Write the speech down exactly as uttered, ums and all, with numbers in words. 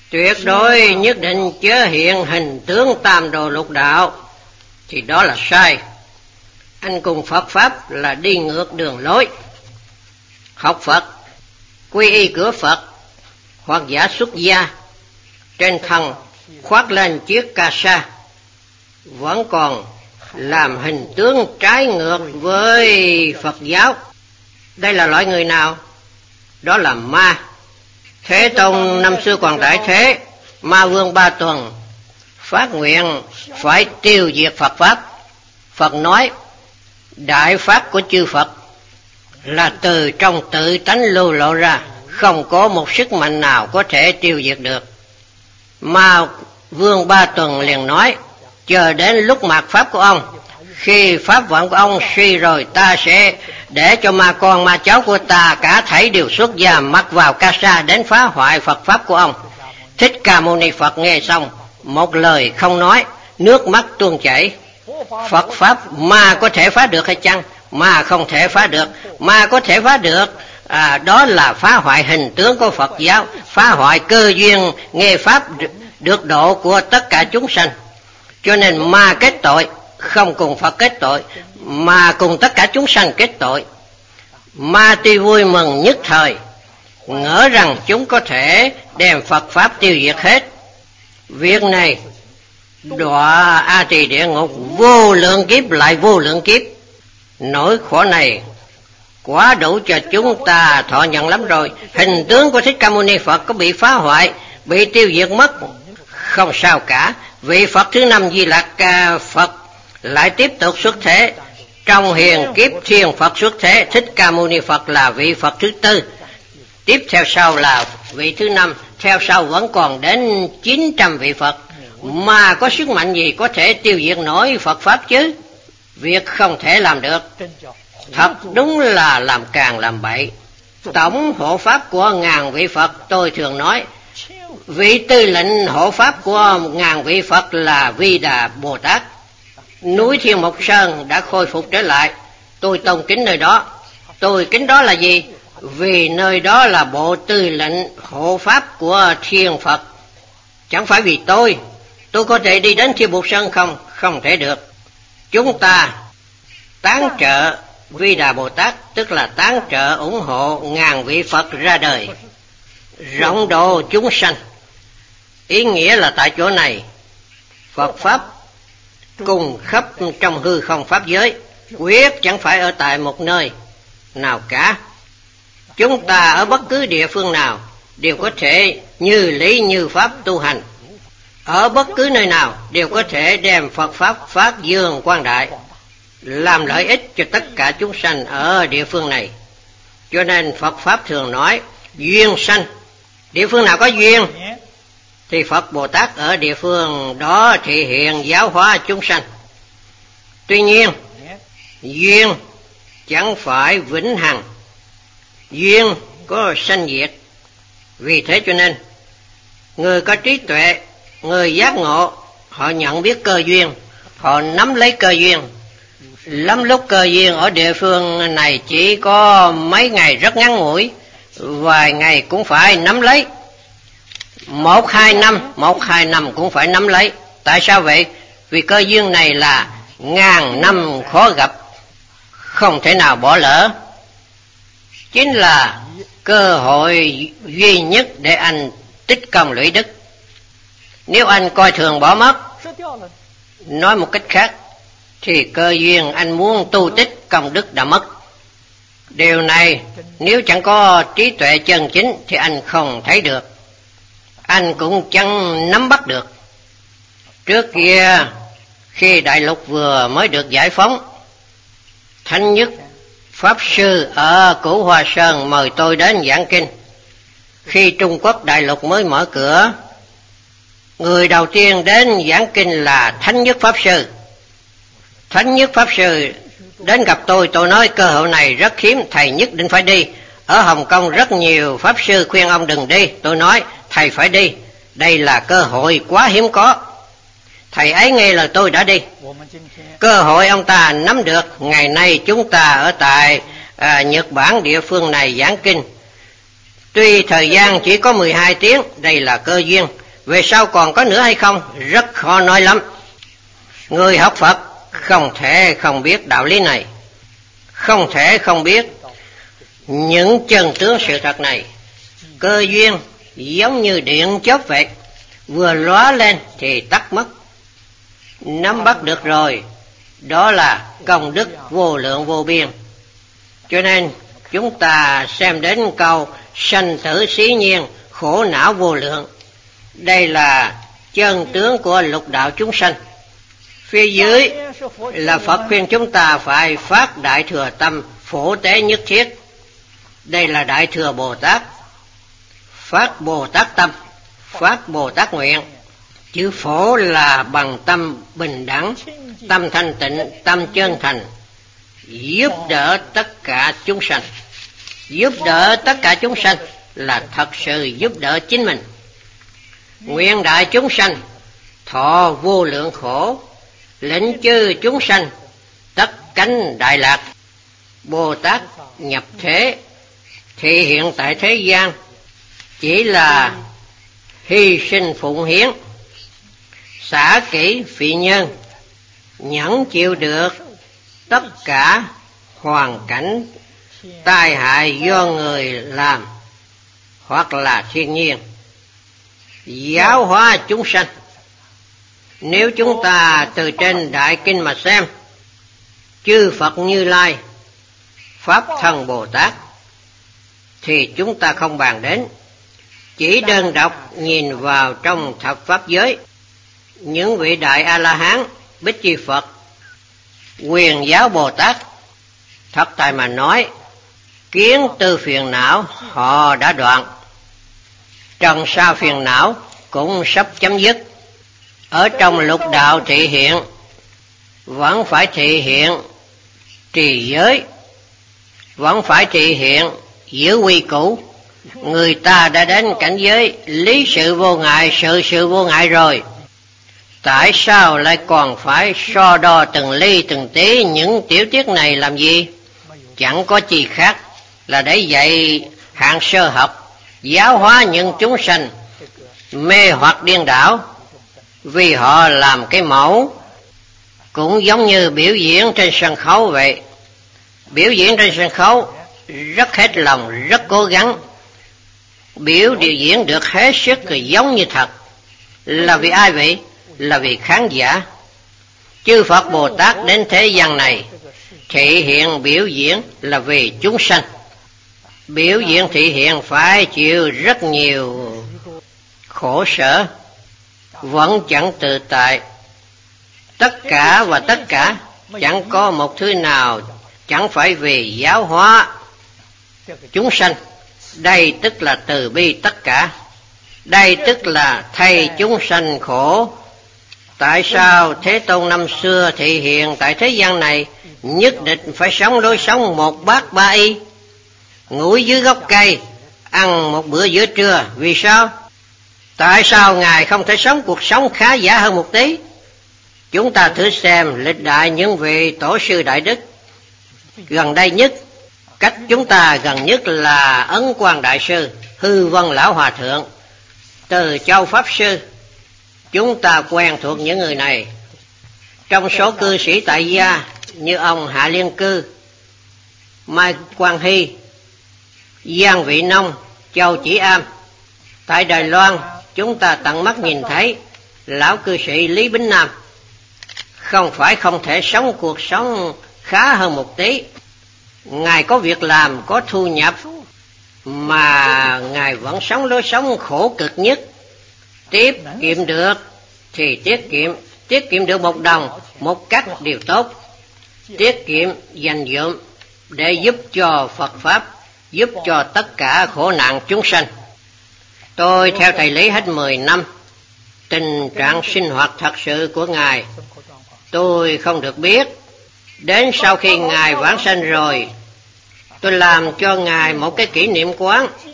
tuyệt đối nhất định chớ hiện hình tướng tam đồ lục đạo, thì đó là sai. Anh cùng Phật Pháp là đi ngược đường lối. Học Phật, quy y cửa Phật, hoặc giả xuất gia, trên thân khoác lên chiếc ca sa, vẫn còn làm hình tướng trái ngược với Phật giáo. Đây là loại người nào? Đó là ma. Thế Tôn năm xưa còn tại thế, Ma Vương Ba Tuần phát nguyện phải tiêu diệt Phật Pháp. Phật nói, đại pháp của chư Phật là từ trong tự tánh lưu lộ ra, không có một sức mạnh nào có thể tiêu diệt được. Ma Vương Ba Tuần liền nói, chờ đến lúc mạt pháp của ông, khi pháp vận của ông suy rồi, ta sẽ để cho ma con ma cháu của ta cả thảy đều xuất gia mặc vào ca sa đến phá hoại Phật Pháp của ông. Thích Ca Mâu Ni Phật nghe xong, một lời không nói, nước mắt tuôn chảy. Phật Pháp ma có thể phá được hay chăng? Ma không thể phá được. Ma có thể phá được, à, đó là phá hoại hình tướng của Phật giáo, phá hoại cơ duyên nghe Pháp được độ của tất cả chúng sanh. Cho nên ma kết tội, không cùng Phật kết tội, mà cùng tất cả chúng sanh kết tội. Ma tuy vui mừng nhất thời, ngỡ rằng chúng có thể đem Phật Pháp tiêu diệt hết. Việc này đọa A Tỳ địa ngục vô lượng kiếp lại vô lượng kiếp. Nỗi khổ này quá đủ cho chúng ta thọ nhận lắm rồi. Hình tướng của Thích Ca Mâu Ni Phật có bị phá hoại, bị tiêu diệt mất, không sao cả. Vị Phật thứ năm Di Lặc Phật lại tiếp tục xuất thế. Trong hiền kiếp Thiên Phật xuất thế, Thích Ca Mâu Ni Phật là vị Phật thứ tư. Tiếp theo sau là vị thứ năm, theo sau vẫn còn đến chín trăm vị Phật. Mà có sức mạnh gì có thể tiêu diệt nổi Phật Pháp chứ? Việc không thể làm được. Thật đúng là làm càng làm bậy. Tổng hộ Pháp của ngàn vị Phật, tôi thường nói, vị tư lệnh hộ Pháp của ngàn vị Phật là Vi Đà Bồ Tát. Núi Thiên Mộc Sơn đã khôi phục trở lại, tôi tôn kính nơi đó. Tôi kính đó là gì? Vì nơi đó là bộ tư lệnh hộ Pháp của Thiên Phật. Chẳng phải vì tôi, tôi có thể đi đến Thiên Mộc Sơn không? Không thể được. Chúng ta tán trợ Vi Đà Bồ Tát, tức là tán trợ ủng hộ ngàn vị Phật ra đời, rộng độ chúng sanh. Ý nghĩa là tại chỗ này, Phật Pháp cùng khắp trong hư không Pháp giới, quyết chẳng phải ở tại một nơi nào cả. Chúng ta ở bất cứ địa phương nào đều có thể như lý như Pháp tu hành. Ở bất cứ nơi nào đều có thể đem Phật Pháp phát dương quang đại, làm lợi ích cho tất cả chúng sanh ở địa phương này. Cho nên Phật Pháp thường nói duyên sanh. Địa phương nào có duyên thì Phật Bồ Tát ở địa phương đó thể hiện giáo hóa chúng sanh. Tuy nhiên, duyên chẳng phải vĩnh hằng, duyên có sanh diệt. Vì thế cho nên, người có trí tuệ, người giác ngộ, họ nhận biết cơ duyên, họ nắm lấy cơ duyên. Lắm lúc cơ duyên ở địa phương này chỉ có mấy ngày rất ngắn ngủi, vài ngày cũng phải nắm lấy. Một hai năm, một hai năm cũng phải nắm lấy. Tại sao vậy? Vì cơ duyên này là ngàn năm khó gặp, không thể nào bỏ lỡ. Chính là cơ hội duy nhất để anh tích công lũy đức. Nếu anh coi thường bỏ mất, nói một cách khác, thì cơ duyên anh muốn tu tích công đức đã mất. Điều này nếu chẳng có trí tuệ chân chính thì anh không thấy được, anh cũng chẳng nắm bắt được. Trước kia khi đại lục vừa mới được giải phóng, Thánh Nhất Pháp Sư ở Cửu Hoa Sơn mời tôi đến giảng kinh. Khi Trung Quốc đại lục mới mở cửa, người đầu tiên đến giảng kinh là Thánh Nhất Pháp Sư. Thánh Nhất Pháp Sư đến gặp tôi, tôi nói cơ hội này rất hiếm, thầy nhất định phải đi. Ở Hồng Kông rất nhiều Pháp Sư khuyên ông đừng đi, tôi nói thầy phải đi, đây là cơ hội quá hiếm có. Thầy ấy nghe lời tôi đã đi. Cơ hội ông ta nắm được. Ngày nay chúng ta ở tại à, Nhật Bản địa phương này giảng kinh, tuy thời gian chỉ có mười hai tiếng, đây là cơ duyên. Về sau còn có nữa hay không, rất khó nói lắm. Người học Phật không thể không biết đạo lý này, không thể không biết những chân tướng sự thật này. Cơ duyên giống như điện chớp vậy, vừa lóe lên thì tắt mất. Nắm bắt được rồi, đó là công đức vô lượng vô biên. Cho nên chúng ta xem đến câu sanh tử xí nhiên, khổ não vô lượng. Đây là chân tướng của lục đạo chúng sanh. Phía dưới là Phật khuyên chúng ta phải phát đại thừa tâm phổ tế nhất thiết. Đây là đại thừa Bồ Tát. Phát Bồ Tát tâm, phát Bồ Tát nguyện. Chữ phổ là bằng tâm bình đẳng, tâm thanh tịnh, tâm chân thành, giúp đỡ tất cả chúng sanh. Giúp đỡ tất cả chúng sanh là thật sự giúp đỡ chính mình. Nguyện đại chúng sanh thọ vô lượng khổ, lĩnh chư chúng sanh tất cánh đại lạc. Bồ Tát nhập thế thì hiện tại thế gian chỉ là hy sinh phụng hiến, xả kỹ phị nhân, nhẫn chịu được tất cả hoàn cảnh tai hại do người làm hoặc là thiên nhiên, giáo hóa chúng sanh. Nếu chúng ta từ trên đại kinh mà xem, chư Phật Như Lai, Pháp Thân Bồ Tát, thì chúng ta không bàn đến. Chỉ đơn độc nhìn vào trong thập pháp giới, những vị đại A-la-hán, Bích Chi Phật, Quyền Giáo Bồ Tát, thật tại mà nói, kiến tư phiền não họ đã đoạn. Trần sa phiền não cũng sắp chấm dứt. Ở trong lục đạo thị hiện, vẫn phải thị hiện trì giới, vẫn phải thị hiện giữ quy củ. Người ta đã đến cảnh giới lý sự vô ngại, sự sự vô ngại rồi, tại sao lại còn phải so đo từng ly từng tí những tiểu tiết này làm gì? Chẳng có chi khác là để dạy hạng sơ học, giáo hóa những chúng sanh mê hoặc điên đảo, vì họ làm cái mẫu. Cũng giống như biểu diễn trên sân khấu vậy. Biểu diễn trên sân khấu rất hết lòng, rất cố gắng, biểu điều diễn được hết sức giống như thật. Là vì ai vậy? Là vì khán giả. Chư Phật Bồ Tát đến thế gian này thị hiện biểu diễn là vì chúng sanh. Biểu diễn thị hiện phải chịu rất nhiều khổ sở, vẫn chẳng tự tại. Tất cả và tất cả chẳng có một thứ nào chẳng phải vì giáo hóa chúng sanh. Đây tức là từ bi tất cả. Đây tức là thay chúng sanh khổ. Tại sao Thế Tôn năm xưa thị hiện tại thế gian này nhất định phải sống lối sống một bát ba y, ngủ dưới gốc cây, ăn một bữa giữa trưa? Vì sao? Tại sao Ngài không thể sống cuộc sống khá giả hơn một tí? Chúng ta thử xem lịch đại những vị tổ sư đại đức. Gần đây nhất, cách chúng ta gần nhất là Ấn Quang Đại Sư, Hư Vân Lão Hòa Thượng, Từ Châu Pháp Sư. Chúng ta quen thuộc những người này. Trong số cư sĩ tại gia như ông Hạ Liên Cư, Mai Quang Hy, Giang Vị Nông, Châu Chỉ Am. Tại Đài Loan, chúng ta tận mắt nhìn thấy lão cư sĩ Lý Bính Nam. Không phải không thể sống cuộc sống khá hơn một tí. Ngài có việc làm, có thu nhập, mà Ngài vẫn sống lối sống khổ cực nhất. Tiết kiệm được thì tiết kiệm, tiết kiệm được một đồng, một cách điều tốt. Tiết kiệm dành dụm để giúp cho Phật Pháp, giúp cho tất cả khổ nạn chúng sanh. Tôi theo thầy Lý hết mười năm, tình trạng sinh hoạt thật sự của Ngài tôi không được biết. Đến sau khi Ngài vãng sanh rồi, tôi làm cho Ngài một cái kỷ niệm quán.